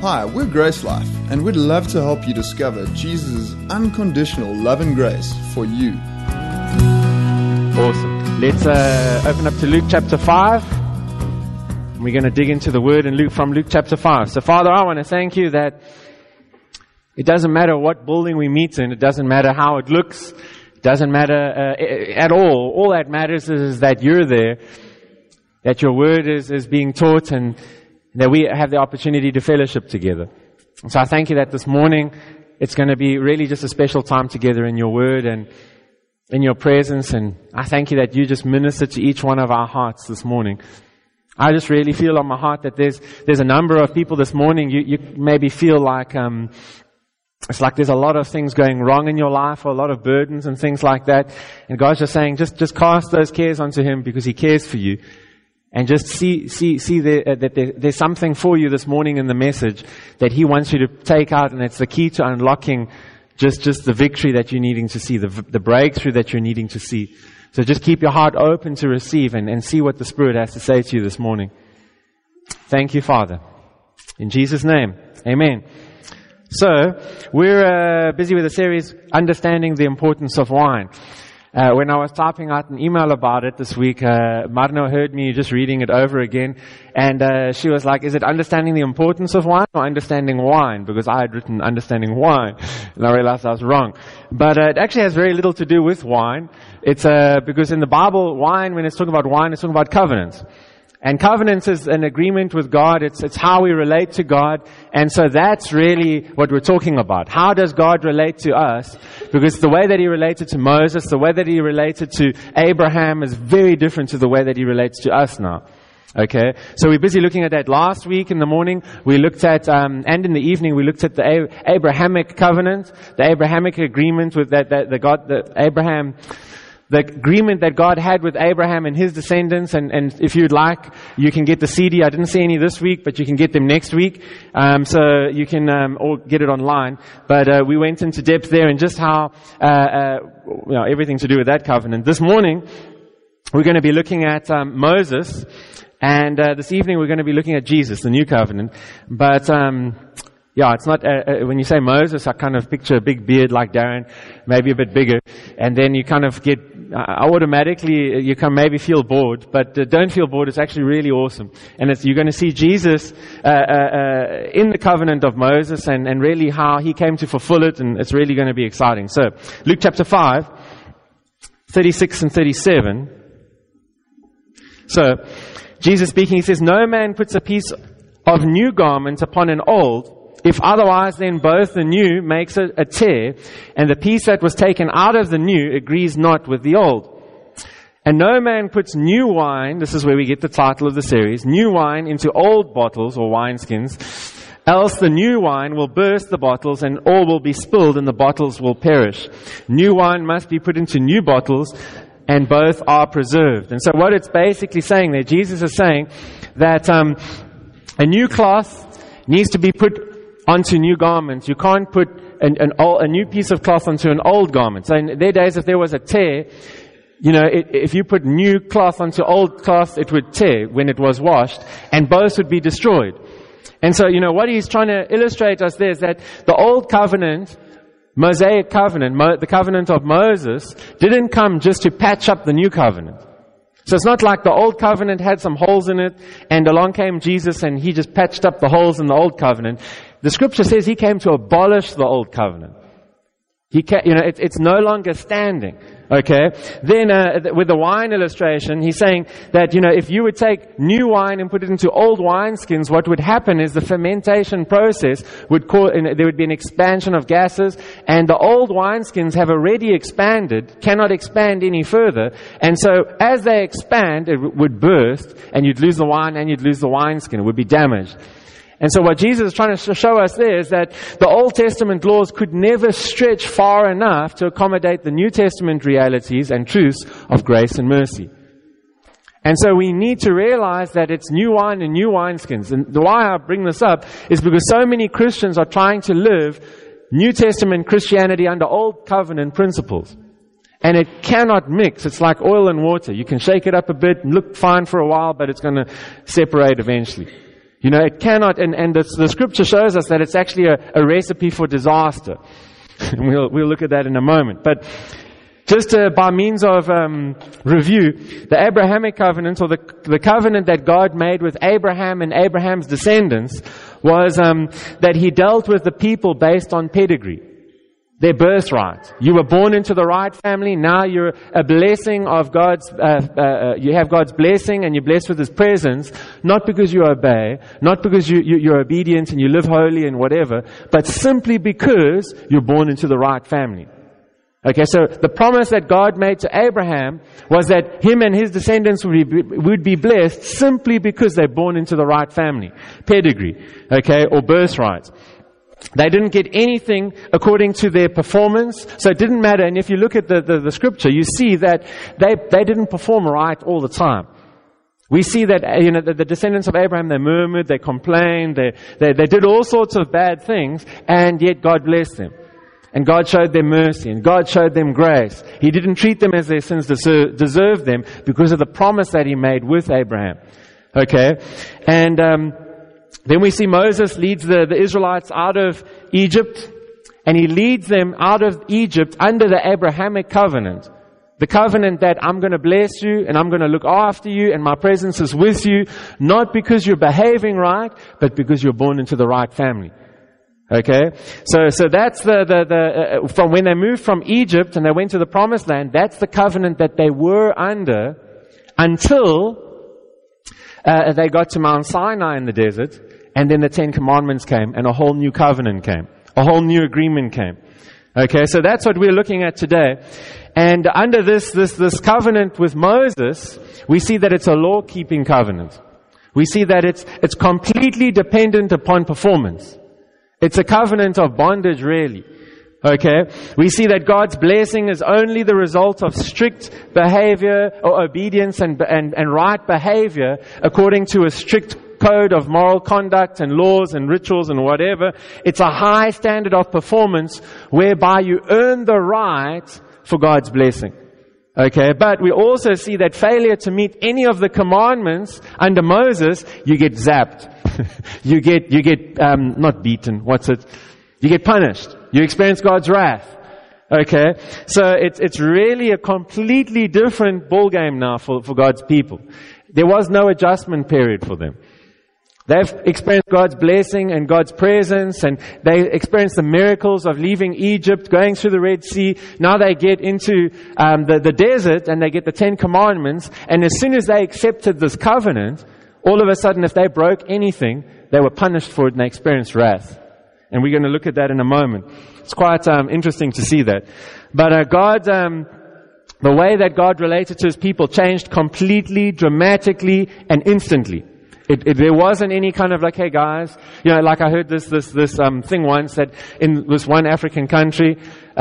Hi, we're Grace Life, and we'd love to help you discover Jesus' unconditional love and grace for you. Awesome. Let's open up to Luke chapter 5. We're going to dig into the word in from Luke chapter 5. So, Father, I want to thank you that it doesn't matter what building we meet in. It doesn't matter how it looks. It doesn't matter at all. All that matters is that you're there, that your word is being taught, and that we have the opportunity to fellowship together. So I thank you that this morning it's going to be really just a special time together in your word and in your presence. And I thank you that you just minister to each one of our hearts this morning. I just really feel on my heart that there's a number of people this morning, you maybe feel like it's like there's a lot of things going wrong in your life, or a lot of burdens and things like that. And God's just saying, just cast those cares onto Him because He cares for you. And just see that there's something for you this morning in the message that He wants you to take out, and it's the key to unlocking just the victory that you're needing to see, the breakthrough that you're needing to see. So just keep your heart open to receive and see what the Spirit has to say to you this morning. Thank you, Father. In Jesus' name, amen. So, we're busy with a series, Understanding the Importance of Wine. When I was typing out an email about it this week, Marno heard me just reading it over again, and she was like, is it understanding the importance of wine or understanding wine? Because I had written understanding wine, and I realized I was wrong. But it actually has very little to do with wine. It's because in the Bible, wine, when it's talking about wine, it's talking about covenants. And covenants is an agreement with God. It's how we relate to God. And so that's really what we're talking about. How does God relate to us? Because the way that He related to Moses, the way that He related to Abraham is very different to the way that He relates to us now. Okay? So we're busy looking at that. Last week in the morning, we looked at, and in the evening, we looked at the Abrahamic covenant, the Abrahamic agreement with the agreement that God had with Abraham and his descendants, and if you'd like, you can get the CD. I didn't see any this week, but you can get them next week. So you can all get it online. But we went into depth there and just how everything to do with that covenant. This morning, we're going to be looking at Moses, and this evening we're going to be looking at Jesus, the new covenant. But it's not, when you say Moses, I kind of picture a big beard like Darren, maybe a bit bigger, and then you kind of get, automatically, you can maybe feel bored, but don't feel bored, it's actually really awesome. And you're going to see Jesus in the covenant of Moses, and really how He came to fulfill it, and it's really going to be exciting. So, Luke chapter 5, 36 and 37. So, Jesus speaking, He says, "No man puts a piece of new garment upon an old, if otherwise, then both the new makes a tear, and the piece that was taken out of the new agrees not with the old. And no man puts new wine," this is where we get the title of the series, "new wine into old bottles or wineskins, else the new wine will burst the bottles, and all will be spilled, and the bottles will perish. New wine must be put into new bottles, and both are preserved." And so what it's basically saying there, Jesus is saying that a new cloth needs to be put onto new garments. You can't put a new piece of cloth onto an old garment. So in their days, if there was a tear, if you put new cloth onto old cloth, it would tear when it was washed, and both would be destroyed. And so, what He's trying to illustrate us there is that the old covenant, Mosaic covenant, the covenant of Moses, didn't come just to patch up the new covenant. So it's not like the old covenant had some holes in it, and along came Jesus and He just patched up the holes in the old covenant. The scripture says He came to abolish the old covenant. It's no longer standing. Okay? Then, with the wine illustration, He's saying that, if you would take new wine and put it into old wineskins, what would happen is the fermentation process would cause, there would be an expansion of gases, and the old wineskins have already expanded, cannot expand any further, and so as they expand, it would burst, and you'd lose the wine and you'd lose the wineskin. It would be damaged. And so what Jesus is trying to show us there is that the Old Testament laws could never stretch far enough to accommodate the New Testament realities and truths of grace and mercy. And so we need to realize that it's new wine and new wineskins. And why I bring this up is because so many Christians are trying to live New Testament Christianity under Old Covenant principles. And it cannot mix. It's like oil and water. You can shake it up a bit and look fine for a while, but it's going to separate eventually. You know, it cannot, and the scripture shows us that it's actually a recipe for disaster. And we'll look at that in a moment. But just by means of review, the Abrahamic covenant, or the covenant that God made with Abraham and Abraham's descendants, was that He dealt with the people based on pedigree, their birthright. You were born into the right family. Now you're a blessing of God's. You have God's blessing, and you're blessed with His presence, not because you obey, not because you're obedient and you live holy and whatever, but simply because you're born into the right family. Okay, so the promise that God made to Abraham was that him and his descendants would be blessed simply because they're born into the right family, pedigree, okay, or birthright. They didn't get anything according to their performance, so it didn't matter. And if you look at the scripture, you see that they didn't perform right all the time. We see that, you know, the descendants of Abraham, they murmured, they complained, they did all sorts of bad things, and yet God blessed them. And God showed them mercy, and God showed them grace. He didn't treat them as their sins deserved them because of the promise that He made with Abraham. Okay? And then we see Moses leads the Israelites out of Egypt, and he leads them out of Egypt under the Abrahamic covenant. The covenant that I'm going to bless you, and I'm going to look after you, and my presence is with you, not because you're behaving right, but because you're born into the right family. Okay, so that's from when they moved from Egypt and they went to the Promised Land. That's the covenant that they were under until they got to Mount Sinai in the desert, and then the 10 Commandments came, and a whole new covenant came, a whole new agreement came. Okay, so that's what we're looking at today. And under this covenant with Moses, we see that it's a law-keeping covenant. We see that it's completely dependent upon performance. It's a covenant of bondage, really. Okay? We see that God's blessing is only the result of strict behavior or obedience and right behavior according to a strict code of moral conduct and laws and rituals and whatever. It's a high standard of performance whereby you earn the right for God's blessing. Okay? But we also see that failure to meet any of the commandments under Moses, you get zapped. You get not beaten. You get punished. You experience God's wrath. Okay? So it's really a completely different ballgame now for God's people. There was no adjustment period for them. They've experienced God's blessing and God's presence, and they experienced the miracles of leaving Egypt, going through the Red Sea. Now they get into the desert, and they get the 10 Commandments, and as soon as they accepted this covenant, all of a sudden, if they broke anything, they were punished for it, and they experienced wrath. And we're going to look at that in a moment. It's quite interesting to see that. But the way that God related to His people changed completely, dramatically, and instantly. There wasn't any kind of like, hey guys, you know, like I heard this thing once that in this one African country,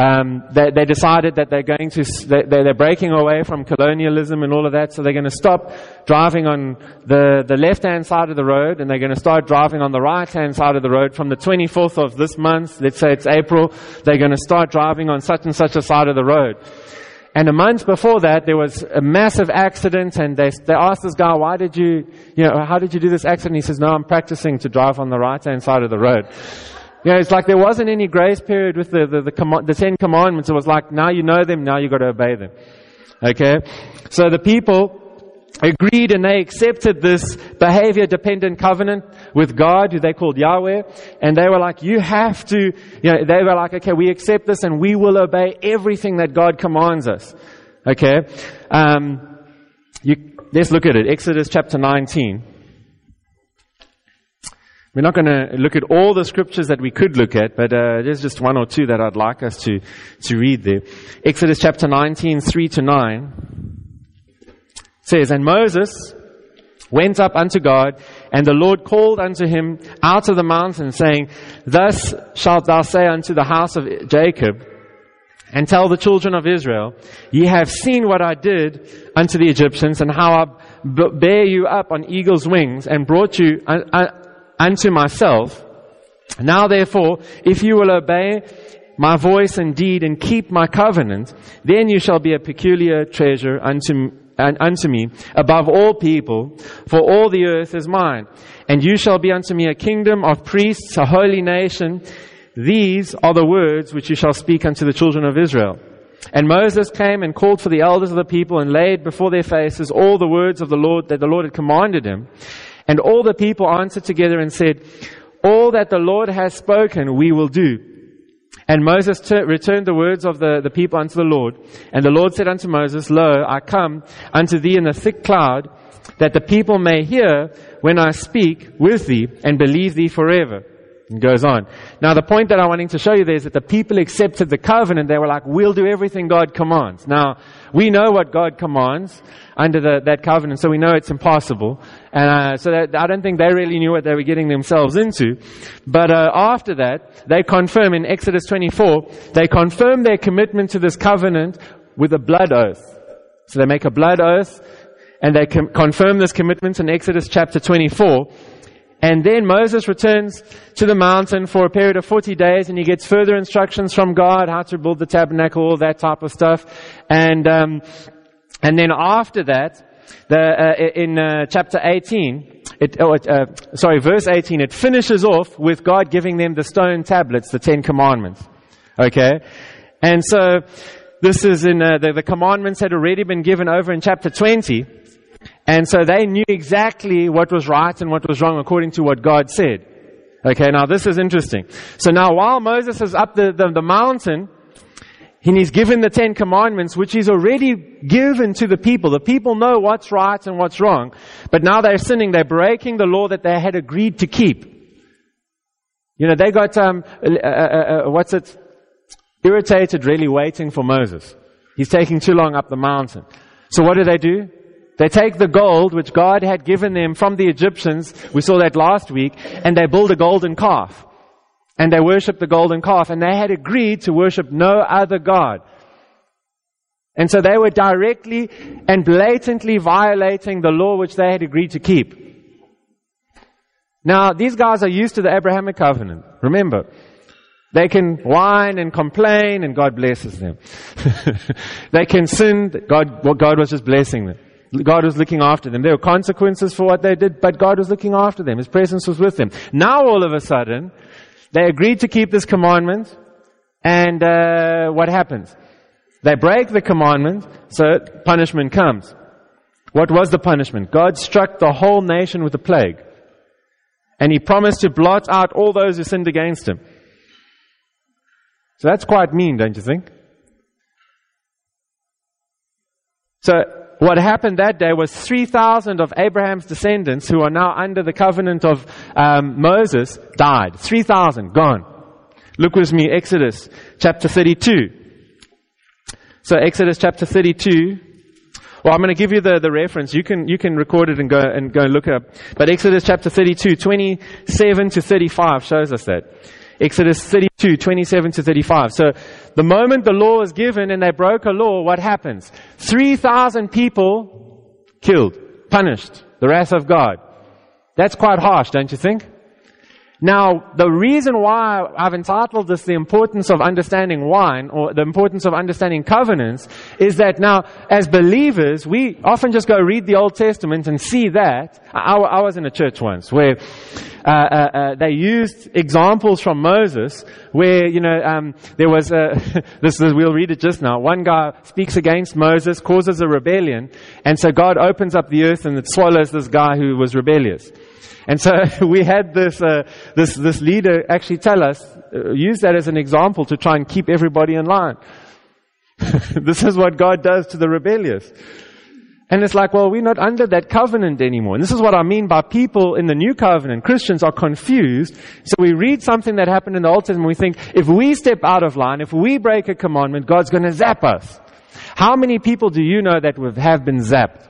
they decided that they're breaking away from colonialism and all of that, so they're going to stop driving on the left-hand side of the road, and they're going to start driving on the right-hand side of the road from the 24th of this month. Let's say it's April. They're going to start driving on such and such a side of the road. And a month before that, there was a massive accident, and they asked this guy, how did you do this accident? He says, no, I'm practicing to drive on the right-hand side of the road. You know, it's like there wasn't any grace period with the 10 Commandments. It was like, now you know them, now you got to obey them. Okay? So the people agreed, and they accepted this behavior-dependent covenant with God, who they called Yahweh, and they were like, you have to, they were like, okay, we accept this, and we will obey everything that God commands us. Okay? Let's look at it. Exodus chapter 19. We're not going to look at all the scriptures that we could look at, but there's just one or two that I'd like us to read there. Exodus chapter 19, 3-9. Says, and Moses went up unto God, and the Lord called unto him out of the mountain, saying, thus shalt thou say unto the house of Jacob, and tell the children of Israel, ye have seen what I did unto the Egyptians, and how I bare you up on eagle's wings, and brought you unto myself. Now therefore, if you will obey my voice indeed, and keep my covenant, then you shall be a peculiar treasure unto unto me above all people, for all the earth is mine. And you shall be unto me a kingdom of priests, a holy nation. These are the words which you shall speak unto the children of Israel. And Moses came and called for the elders of the people and laid before their faces all the words of the Lord that the Lord had commanded him. And all the people answered together and said, all that the Lord has spoken we will do. And Moses returned the words of the people unto the Lord. And the Lord said unto Moses, Lo, I come unto thee in a thick cloud, that the people may hear when I speak with thee, and believe thee forever. And goes on. Now the point that I'm wanting to show you there is that the people accepted the covenant. They were like, we'll do everything God commands. Now, we know what God commands under that covenant, so we know it's impossible. And so that, I don't think they really knew what they were getting themselves into. But after that, they confirm in Exodus 24, they confirm their commitment to this covenant with a blood oath. So they make a blood oath, and they confirm this commitment in Exodus chapter 24. And then Moses returns to the mountain for a period of 40 days, and he gets further instructions from God, how to build the tabernacle, all that type of stuff. And then after that, in chapter 18, verse 18, it finishes off with God giving them the stone tablets, the 10 commandments. Okay? And so, this is in, the commandments had already been given over in chapter 20. And so they knew exactly what was right and what was wrong according to what God said. Okay, now this is interesting. So now while Moses is up the mountain, and he's given the 10 commandments, which he's already given to the people know what's right and what's wrong. But now they're sinning, they're breaking the law that they had agreed to keep. You know, they got, irritated really waiting for Moses. He's taking too long up the mountain. So what do? They take the gold which God had given them from the Egyptians, we saw that last week, and they build a golden calf. And they worship the golden calf, and they had agreed to worship no other God. And so they were directly and blatantly violating the law which they had agreed to keep. Now, these guys are used to the Abrahamic covenant. Remember, they can whine and complain, and God blesses them. They can sin, God was just blessing them. God was looking after them. There were consequences for what they did, but God was looking after them. His presence was with them. Now all of a sudden, they agreed to keep this commandment, and what happens? They break the commandment, so punishment comes. What was the punishment? God struck the whole nation with a plague. And He promised to blot out all those who sinned against Him. So that's quite mean, don't you think? So what happened that day was 3,000 of Abraham's descendants, who are now under the covenant of Moses, died. 3,000 gone. Look with me, Exodus chapter 32. So Exodus chapter 32. Well, I'm going to give you the reference. You can record it and go look it up. But Exodus chapter 32, 27 to 35 shows us that. Exodus 32, 27 to 35. So the moment the law is given and they broke a law, what happens? 3,000 people killed, punished, the wrath of God. That's quite harsh, don't you think? Now, the reason why I've entitled this The Importance of Understanding Wine, or the importance of understanding covenants, is that now, as believers, we often just go read the Old Testament and see that. I was in a church once where they used examples from Moses where, there was we'll read it just now. One guy speaks against Moses, causes a rebellion, and so God opens up the earth and it swallows this guy who was rebellious. And so we had this leader actually tell us, use that as an example to try and keep everybody in line. This is what God does to the rebellious. And it's like, well, we're not under that covenant anymore. And this is what I mean by people in the new covenant. Christians are confused. So we read something that happened in the Old Testament, we think, if we step out of line, if we break a commandment, God's going to zap us. How many people do you know that have been zapped?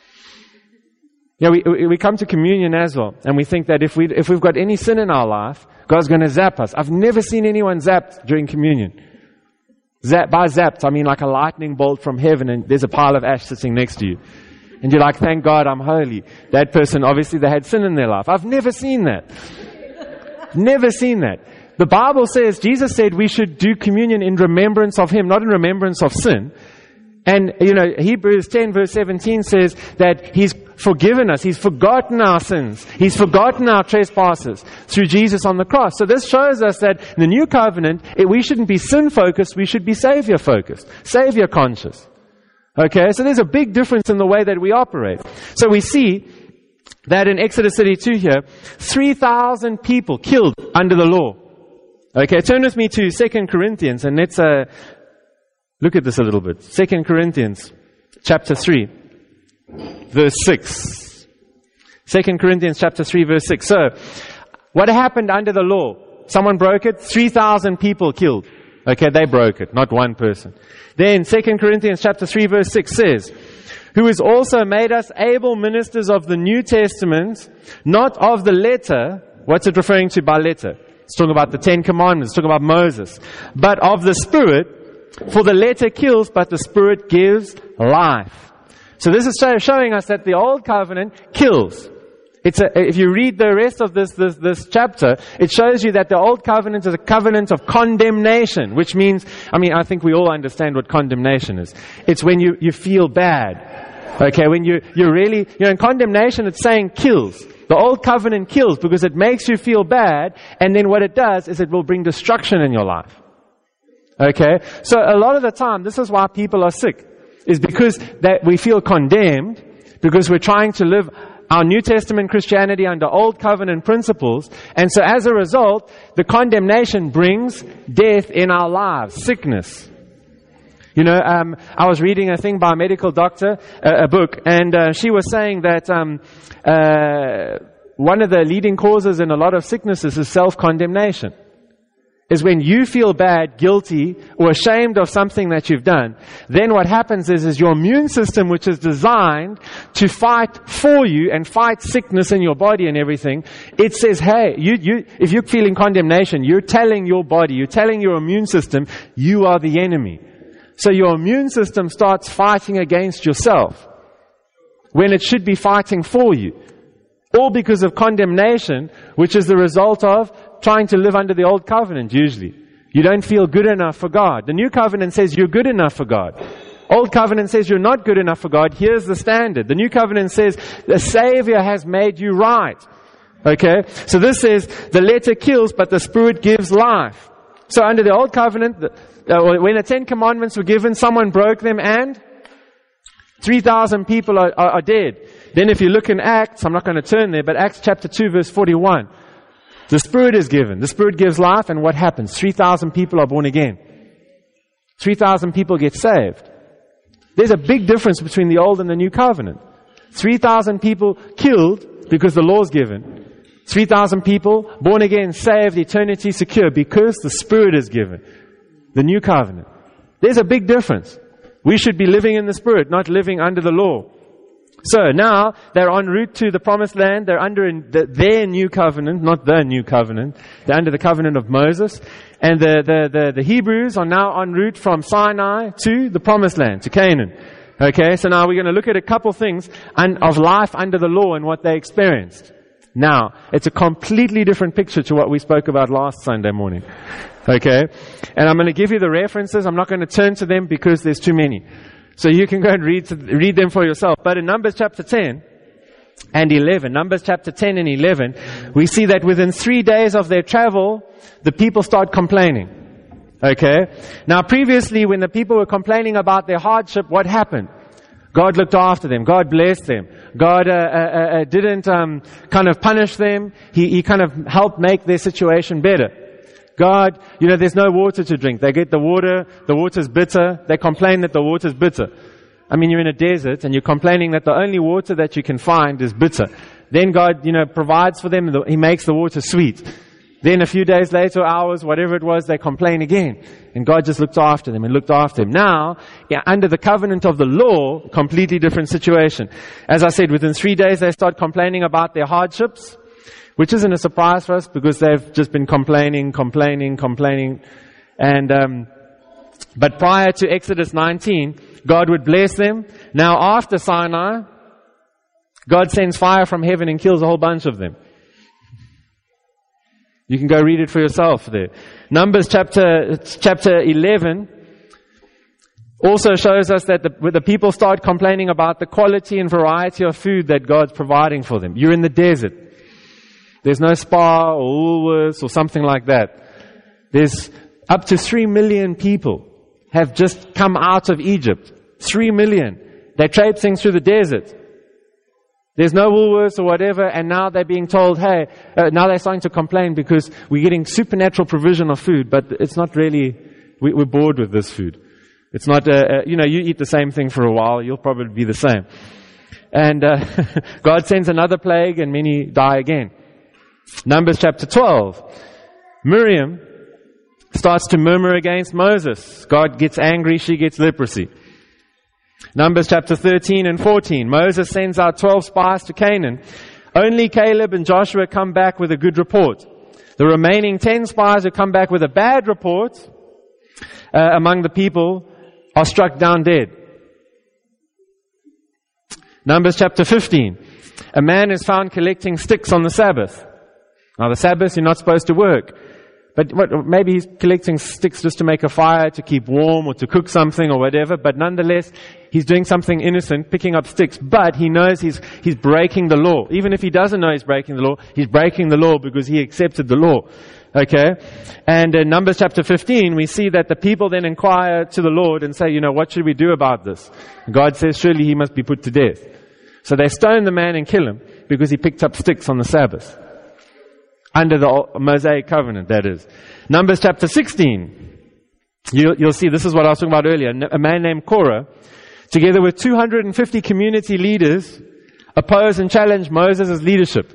Yeah, we come to communion as well, and we think that if we've got any sin in our life, God's going to zap us. I've never seen anyone zapped during communion. By zapped, I mean like a lightning bolt from heaven, and there's a pile of ash sitting next to you. And you're like, thank God I'm holy. That person, obviously they had sin in their life. I've never seen that. Never seen that. The Bible says, Jesus said we should do communion in remembrance of Him, not in remembrance of sin. And, Hebrews 10 verse 17 says that He's forgiven us. He's forgotten our sins. He's forgotten our trespasses through Jesus on the cross. So this shows us that in the new covenant, we shouldn't be sin-focused, we should be Savior-focused, Savior-conscious. Okay, so there's a big difference in the way that we operate. So we see that in Exodus 32 here, 3,000 people killed under the law. Okay, turn with me to 2 Corinthians and let's look at this a little bit. 2 Corinthians chapter 3, verse 6. 2 Corinthians chapter 3, verse 6. So, what happened under the law? Someone broke it, 3,000 people killed. Okay, they broke it, not one person. Then 2 Corinthians chapter 3, verse 6 says, who has also made us able ministers of the New Testament, not of the letter. What's it referring to by letter? It's talking about the Ten Commandments, it's talking about Moses. But of the Spirit, for the letter kills, but the Spirit gives life. So this is showing us that the Old Covenant kills. If you read the rest of this chapter, it shows you that the Old Covenant is a covenant of condemnation, which means, I think we all understand what condemnation is. It's when you feel bad. Okay, when you're really, in condemnation, it's saying kills. The Old Covenant kills because it makes you feel bad, and then what it does is it will bring destruction in your life. Okay, so a lot of the time, this is why people are sick, is because that we feel condemned, because we're trying to live our New Testament Christianity under Old Covenant principles, and so as a result, the condemnation brings death in our lives, sickness. I was reading a thing by a medical doctor, a book, and she was saying that one of the leading causes in a lot of sicknesses is self-condemnation. Is when you feel bad, guilty, or ashamed of something that you've done, then what happens is your immune system, which is designed to fight for you and fight sickness in your body and everything, it says, hey, if you're feeling condemnation, you're telling your body, you're telling your immune system, you are the enemy. So your immune system starts fighting against yourself when it should be fighting for you. All because of condemnation, which is the result of trying to live under the Old Covenant, usually. You don't feel good enough for God. The New Covenant says you're good enough for God. Old Covenant says you're not good enough for God. Here's the standard. The New Covenant says the Savior has made you right. Okay? So this says the letter kills, but the Spirit gives life. So under the Old Covenant, when the Ten Commandments were given, someone broke them and 3,000 people are dead. Then if you look in Acts, I'm not going to turn there, but Acts chapter 2 verse 41. The Spirit is given. The Spirit gives life, and what happens? 3,000 people are born again. 3,000 people get saved. There's a big difference between the Old and the New Covenant. 3,000 people killed because the law's given. 3,000 people born again, saved, eternity secure because the Spirit is given. The New Covenant. There's a big difference. We should be living in the Spirit, not living under the law. So now they're en route to the Promised Land. They're under their new covenant, not the new covenant. They're under the covenant of Moses. And the Hebrews are now en route from Sinai to the Promised Land, to Canaan. Okay, so now we're going to look at a couple things of life under the law and what they experienced. Now, it's a completely different picture to what we spoke about last Sunday morning. Okay, and I'm going to give you the references. I'm not going to turn to them because there's too many. So you can go and read them for yourself. But in Numbers chapter 10 and 11, Numbers chapter 10 and 11, we see that within 3 days of their travel, the people start complaining. Okay? Now previously, when the people were complaining about their hardship, what happened? God looked after them. God blessed them. God didn't kind of punish them. He kind of helped make their situation better. God, there's no water to drink. They get the water's bitter. They complain that the water's bitter. You're in a desert and you're complaining that the only water that you can find is bitter. Then God, provides for them. He makes the water sweet. Then a few days later, hours, whatever it was, they complain again. And God just looked after them and looked after them. Now, under the covenant of the law, completely different situation. As I said, within 3 days they start complaining about their hardships. Which isn't a surprise for us because they've just been complaining. And, but prior to Exodus 19, God would bless them. Now after Sinai, God sends fire from heaven and kills a whole bunch of them. You can go read it for yourself there. Numbers chapter 11. also shows us that when the people start complaining about the quality and variety of food that God's providing for them. You're in the desert. There's no Spar or Woolworths or something like that. There's up to 3 million people have just come out of Egypt. 3 million. They're traipsing through the desert. There's no Woolworths or whatever, and now they're being told, hey, now they're starting to complain because we're getting supernatural provision of food, but it's not really, we're bored with this food. It's not, you eat the same thing for a while, you'll probably be the same. And God sends another plague and many die again. Numbers chapter 12. Miriam starts to murmur against Moses. God gets angry, she gets leprosy. Numbers chapter 13 and 14. Moses sends out 12 spies to Canaan. Only Caleb and Joshua come back with a good report. The remaining 10 spies who come back with a bad report among the people are struck down dead. Numbers chapter 15. A man is found collecting sticks on the Sabbath. Now the Sabbath, you're not supposed to work. But maybe he's collecting sticks just to make a fire, to keep warm, or to cook something or whatever. But nonetheless, he's doing something innocent, picking up sticks. But he knows he's breaking the law. Even if he doesn't know he's breaking the law because he accepted the law. Okay? And in Numbers chapter 15, we see that the people then inquire to the Lord and say, what should we do about this? And God says, surely he must be put to death. So they stone the man and kill him because he picked up sticks on the Sabbath. Under the Mosaic covenant, that is. Numbers chapter 16. You'll see, this is what I was talking about earlier. A man named Korah, together with 250 community leaders, oppose and challenge Moses' leadership.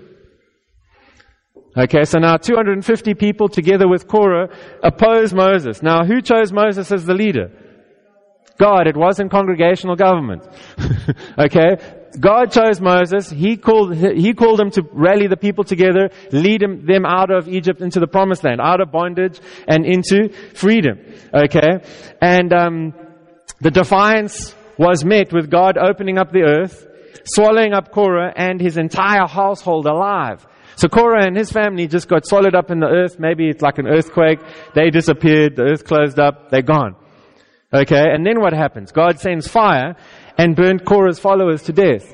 Okay, so now 250 people together with Korah oppose Moses. Now, who chose Moses as the leader? God. It wasn't congregational government. Okay? God chose Moses. He called him to rally the people together, lead them out of Egypt into the promised land, out of bondage and into freedom. Okay? And the defiance was met with God opening up the earth, swallowing up Korah and his entire household alive. So Korah and his family just got swallowed up in the earth. Maybe it's like an earthquake. They disappeared. The earth closed up. They're gone. Okay? And then what happens? God sends fire and burned Korah's followers to death.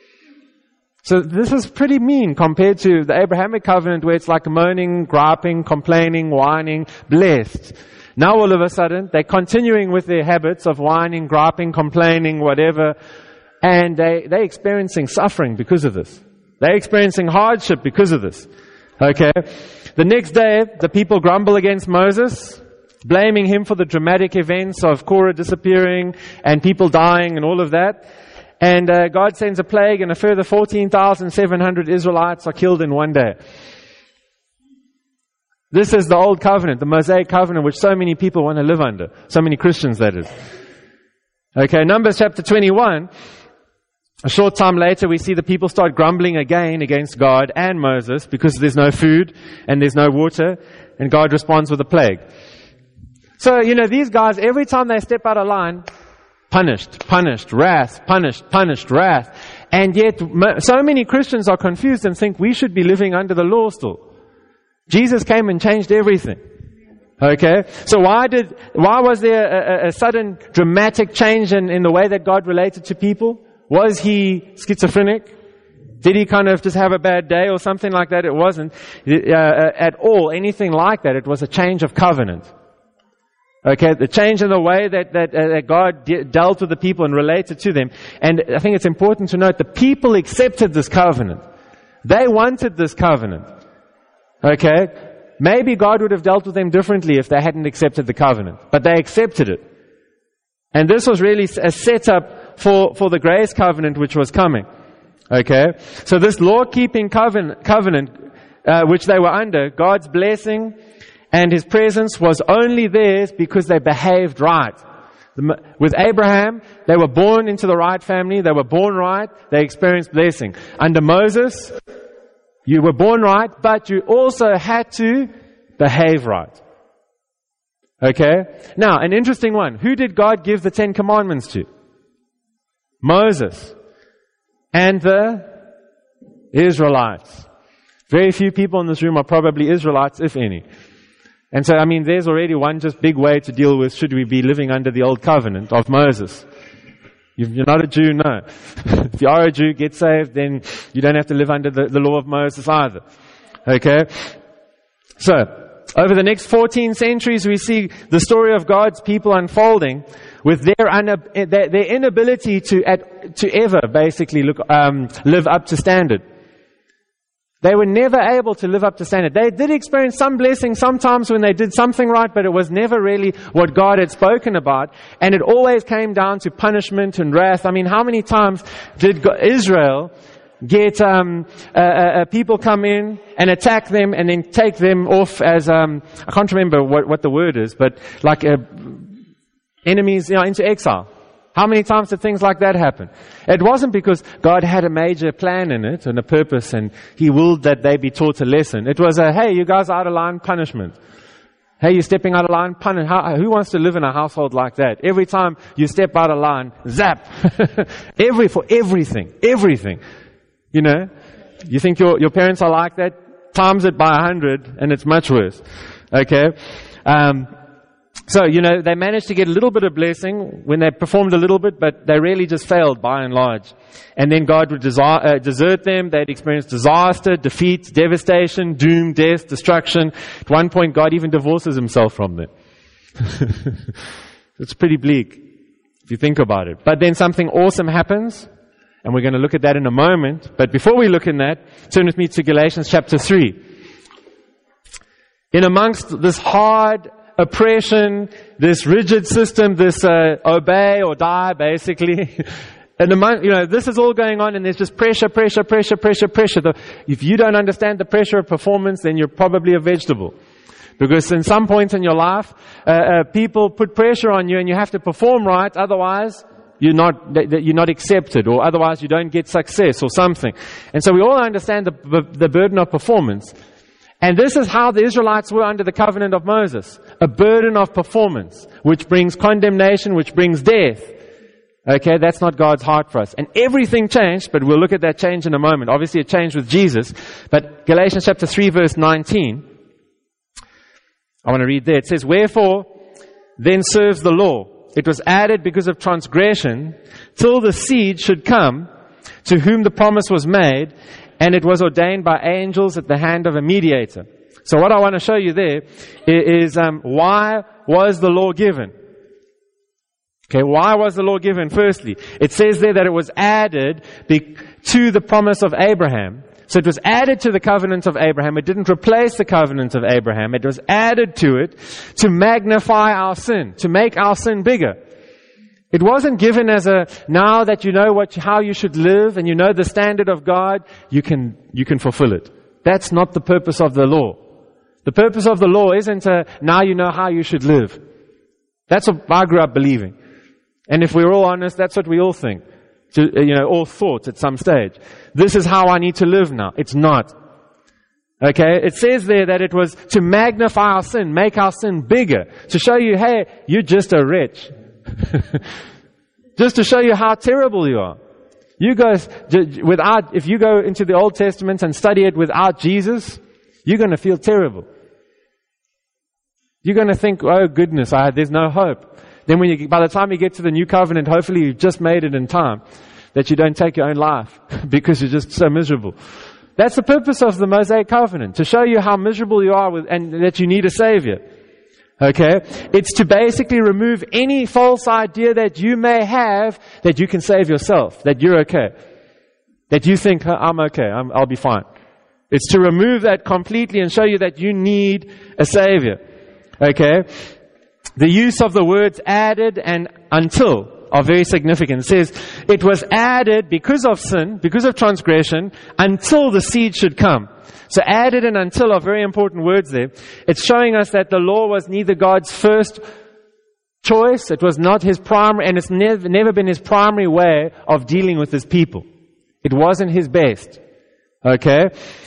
So this is pretty mean compared to the Abrahamic covenant where it's like moaning, griping, complaining, whining, blessed. Now all of a sudden, they're continuing with their habits of whining, griping, complaining, whatever, and they're experiencing suffering because of this. They're experiencing hardship because of this. Okay? The next day, the people grumble against Moses, blaming him for the dramatic events of Korah disappearing and people dying and all of that. And God sends a plague and a further 14,700 Israelites are killed in one day. This is the old covenant, the Mosaic covenant, which so many people want to live under. So many Christians, that is. Okay, Numbers chapter 21. A short time later, we see the people start grumbling again against God and Moses because there's no food and there's no water. And God responds with a plague. So, these guys, every time they step out of line, punished, wrath, punished, wrath. And yet, so many Christians are confused and think we should be living under the law still. Jesus came and changed everything. Okay? So why was there a sudden dramatic change in the way that God related to people? Was he schizophrenic? Did he kind of just have a bad day or something like that? It wasn't at all anything like that. It was a change of covenant. Okay, the change in the way that God dealt with the people and related to them. And I think it's important to note the people accepted this covenant. They wanted this covenant. Okay, maybe God would have dealt with them differently if they hadn't accepted the covenant. But they accepted it. And this was really a setup for the grace covenant which was coming. Okay, so this law-keeping covenant which they were under, God's blessing and His presence was only theirs because they behaved right. With Abraham, they were born into the right family, they were born right, they experienced blessing. Under Moses, you were born right, but you also had to behave right. Okay? Now, an interesting one. Who did God give the 10 Commandments to? Moses. And the Israelites. Very few people in this room are probably Israelites, if any. And so, there's already one just big way to deal with, should we be living under the old covenant of Moses? If you're not a Jew, no. If you are a Jew, get saved, then you don't have to live under the law of Moses either. Okay? So, over the next 14 centuries, we see the story of God's people unfolding with their inability to ever basically live up to standard. They were never able to live up to standard. They did experience some blessing sometimes when they did something right, but it was never really what God had spoken about. And it always came down to punishment and wrath. How many times did Israel get people come in and attack them and then take them off as, I can't remember what the word is, but like enemies, into exile? How many times did things like that happen? It wasn't because God had a major plan in it and a purpose and He willed that they be taught a lesson. It was hey, you guys are out of line, punishment. Hey, you're stepping out of line, punishment. Who wants to live in a household like that? Every time you step out of line, zap. For everything. You think your parents are like that? Times it by 100 and it's much worse. Okay? So, they managed to get a little bit of blessing when they performed a little bit, but they really just failed by and large. And then God would desert them. They'd experience disaster, defeat, devastation, doom, death, destruction. At one point, God even divorces Himself from them. It's pretty bleak, if you think about it. But then something awesome happens, and we're going to look at that in a moment. But before we look in that, turn with me to Galatians chapter 3. In amongst this hard oppression, this rigid system, this obey or die, basically. And this is all going on, and there's just pressure. If you don't understand the pressure of performance, then you're probably a vegetable. Because in some points in your life, people put pressure on you, and you have to perform right, otherwise you're not accepted, or otherwise you don't get success or something. And so we all understand the burden of performance. And this is how the Israelites were under the covenant of Moses. A burden of performance, which brings condemnation, which brings death. Okay, that's not God's heart for us. And everything changed, but we'll look at that change in a moment. Obviously it changed with Jesus. But Galatians chapter 3 verse 19, I want to read there. It says, "Wherefore then serves the law? It was added because of transgression, till the seed should come, to whom the promise was made, and it was ordained by angels at the hand of a mediator." So what I want to show you there is why was the law given? Okay, why was the law given? Firstly, it says there that it was added to the promise of Abraham. So it was added to the covenant of Abraham. It didn't replace the covenant of Abraham. It was added to it to magnify our sin, to make our sin bigger. It wasn't given as now that you know how you should live and you know the standard of God, you can fulfill it. That's not the purpose of the law. The purpose of the law isn't now you know how you should live. That's what I grew up believing. And if we're all honest, that's what we all think. All thought at some stage. This is how I need to live now. It's not. Okay? It says there that it was to magnify our sin, make our sin bigger, to show you, hey, you're just a wretch. Just to show you how terrible you are. You guys, if you go into the Old Testament and study it without Jesus, you're going to feel terrible. You're going to think, oh goodness, there's no hope. Then by the time you get to the new covenant, hopefully you've just made it in time, that you don't take your own life because you're just so miserable. That's the purpose of the Mosaic covenant, to show you how miserable you are and that you need a Savior. Okay? It's to basically remove any false idea that you may have that you can save yourself, that you're okay. That you think, I'm okay, I'll be fine. It's to remove that completely and show you that you need a Savior. Okay? The use of the words added and until are very significant. It says, it was added because of sin, because of transgression, until the seed should come. So added and until are very important words there. It's showing us that the law was neither God's first choice, it was not His primary, and it's never been His primary way of dealing with His people. It wasn't His best. Okay?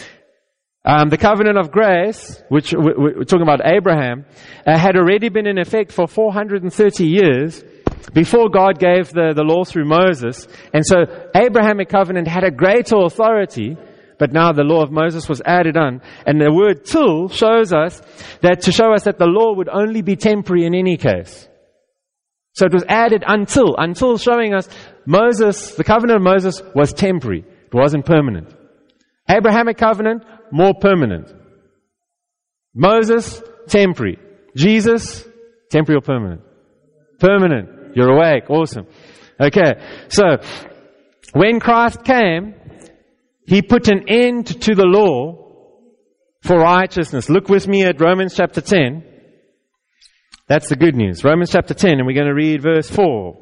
The covenant of grace, which we're talking about Abraham, had already been in effect for 430 years before God gave the law through Moses. And so Abrahamic covenant had a greater authority, but now the law of Moses was added on. And the word till shows us that to show us that the law would only be temporary in any case. So it was added until showing us Moses, the covenant of Moses was temporary. It wasn't permanent. Abrahamic covenant, more permanent. Moses, temporary. Jesus, temporary or permanent? Permanent. You're awake. Awesome. Okay. So, when Christ came, He put an end to the law for righteousness. Look with me at Romans chapter 10. That's the good news. Romans chapter 10, and we're going to read verse 4.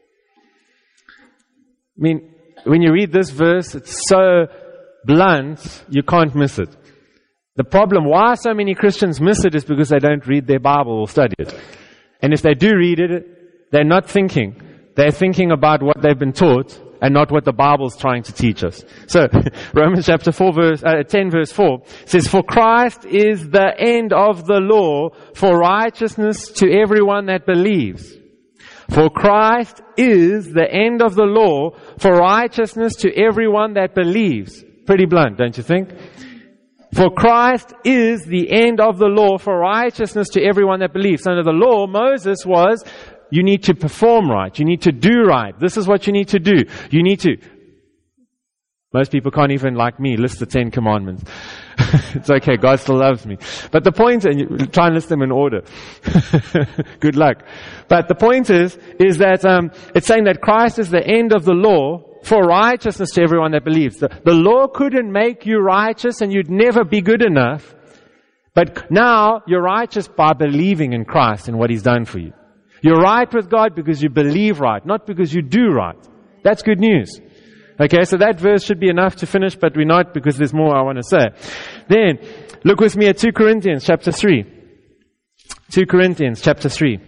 I mean, when you read this verse, it's so blunt, you can't miss it. The problem why so many Christians miss it is because they don't read their Bible or study it. And if they do read it, they're not thinking. They're thinking about what they've been taught and not what the Bible's trying to teach us. So, Romans chapter 10 verse 4 says, "For Christ is the end of the law for righteousness to everyone that believes." For Christ is the end of the law for righteousness to everyone that believes. Pretty blunt, don't you think? For Christ is the end of the law for righteousness to everyone that believes. Under the law, Moses was, you need to perform right. You need to do right. This is what you need to do. You need to. Most people can't even, like me, list the 10 commandments. It's okay, God still loves me. But the point, and you try and list them in order. Good luck. But the point is that it's saying that Christ is the end of the law for righteousness to everyone that believes. The law couldn't make you righteous and you'd never be good enough. But now you're righteous by believing in Christ and what He's done for you. You're right with God because you believe right, not because you do right. That's good news. Okay, so that verse should be enough to finish, but we're not because there's more I want to say. Then, look with me at 2 Corinthians chapter 3. 2 Corinthians chapter 3.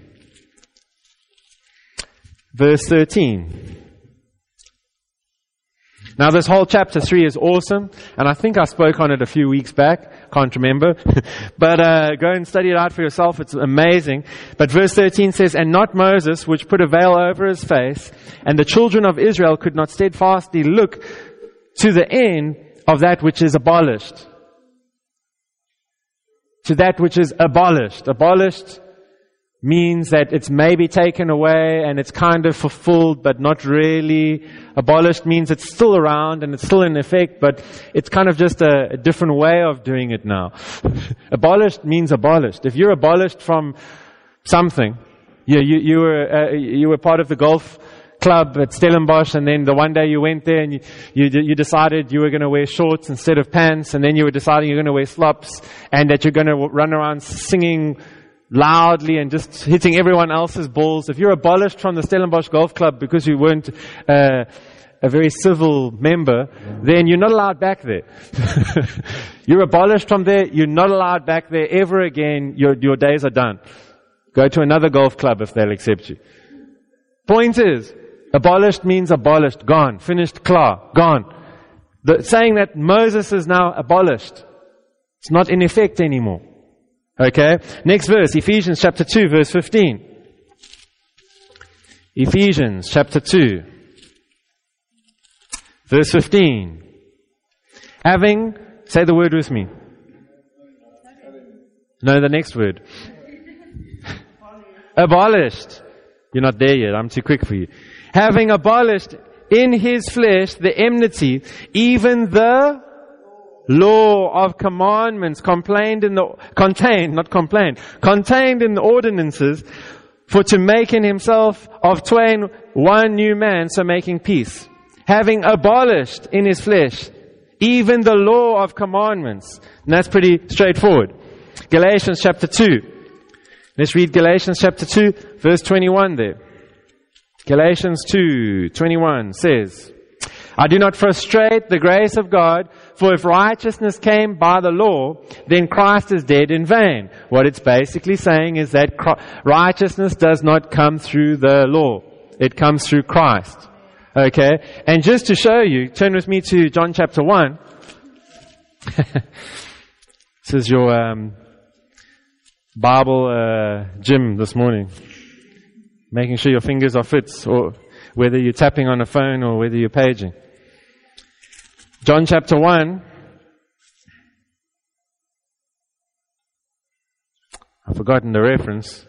Verse 13. Now this whole chapter 3 is awesome, and I think I spoke on it a few weeks back, can't remember, but go and study it out for yourself, it's amazing. But verse 13 says, "And not Moses, which put a veil over his face, and the children of Israel could not steadfastly look to the end of that which is abolished." To that which is abolished. Abolished means that it's maybe taken away and it's kind of fulfilled, but not really. Abolished means it's still around and it's still in effect, but it's kind of just a different way of doing it now. Abolished means abolished. If you're abolished from something, you were part of the golf club at Stellenbosch, and then the one day you went there and you decided you were going to wear shorts instead of pants, and then you were deciding you're going to wear slops, and that you're going to run around singing loudly and just hitting everyone else's balls. If you're abolished from the Stellenbosch Golf Club because you weren't a very civil member, then you're not allowed back there. You're abolished from there, you're not allowed back there ever again. Your days are done. Go to another golf club if they'll accept you. Point is, abolished means abolished, gone, finished, klar, gone. Saying that Moses is now abolished. It's not in effect anymore. Okay, next verse, Ephesians chapter 2, verse 15. Ephesians chapter 2, verse 15. Having, say the word with me. No, the next word. Abolished. You're not there yet, I'm too quick for you. Having abolished in His flesh the enmity, even the law of commandments contained in the ordinances, for to make in Himself of twain one new man, so making peace. Having abolished in His flesh even the law of commandments. And that's pretty straightforward. Galatians chapter 2. Let's read Galatians chapter 2, verse 21 there. Galatians 2:21 says, "I do not frustrate the grace of God, for if righteousness came by the law, then Christ is dead in vain." What it's basically saying is that righteousness does not come through the law. It comes through Christ. Okay? And just to show you, turn with me to John chapter 1. This is your Bible gym this morning. Making sure your fingers are fit, or whether you're tapping on a phone or whether you're paging. John chapter 1, I've forgotten the reference.